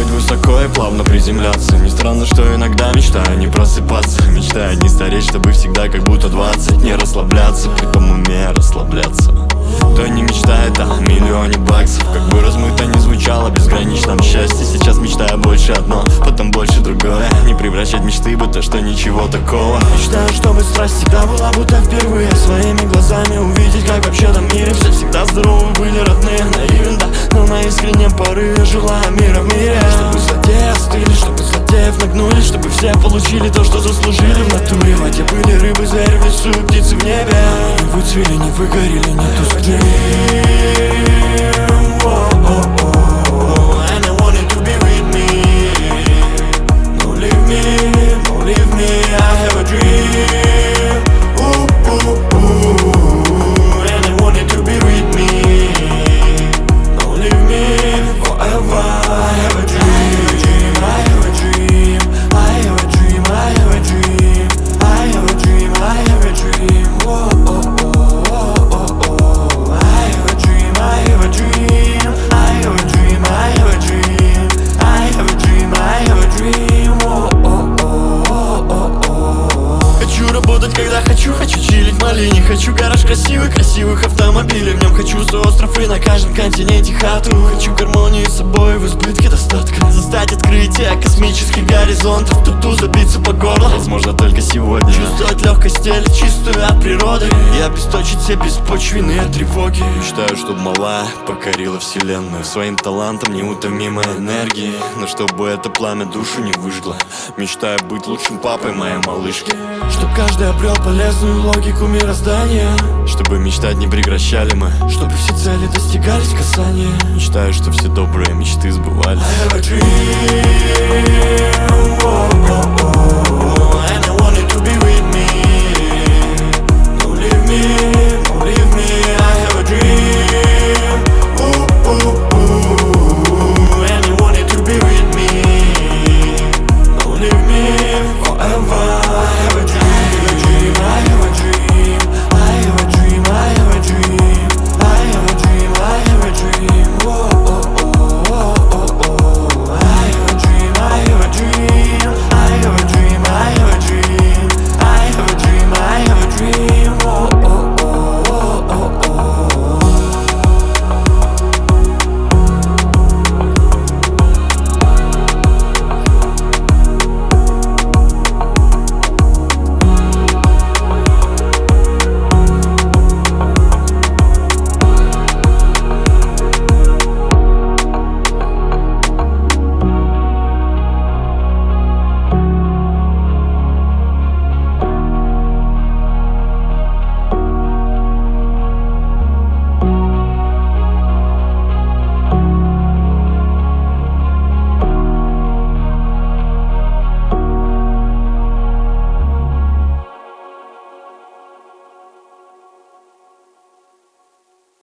Прыгать высоко и плавно приземляться. Не странно, что иногда мечтаю не просыпаться. Мечтаю не стареть, чтобы всегда как будто 20. Не расслабляться, притом умея расслабляться. Кто не мечтает о миллионе баксов, как бы размыто не звучало, безграничном счастье. Сейчас мечтаю больше одно, потом больше другое. Не превращать мечты, будто что ничего такого. Мечтаю, чтобы страсть всегда была будто впервые. Своими глазами увидеть, как вообще в этом мире все всегда здоровы были, родные. Наивен, да, но на искреннем порыве желаю мира в мире. Чтобы злодеи остыли, чтобы злодеев нагнули, чтобы все получили то, что заслужили в натуре. В воде были рыбы, звери в лесу и птицы в небе. Не выцвели, не выгорели, не тускнели. And I want it to be with me. Don't leave me, don't leave me, I have a dream. And I want it to be with me. Don't leave me forever, I have a dream. I have a dream, I have a dream, I have a dream. I have a dream, I have a dream. I have a dream, I have a dream. I have a dream, I have a dream. I have a dream, I have a dream. Хочу работать, когда хочу, хочу чилить в малине. Хочу гараж красивый, красивых автомобилей. В нем хочу остров и на каждом континенте хату. Хочу гармонию с собой в избытке достатка. Застать открытие космических горизонтов. Тут забиться по горло, возможно только сегодня. Чувствовать легкость теле, чистую от природы. И обесточить все беспочвенные тревоги. Мечтаю, чтоб малая покорила вселенную своим талантом неутомимой энергии. Но чтобы это пламя душу не выжгло. Мечтаю быть лучшим папой моей малышки. Чтоб каждый обрел полезную логику мироздания. Чтобы мечтать не прекращали мы. Чтобы все цели достигались касания. Мечтаю, что все добрые мечты сбывались. I have a dream. And I want it to be with me. Don't leave me.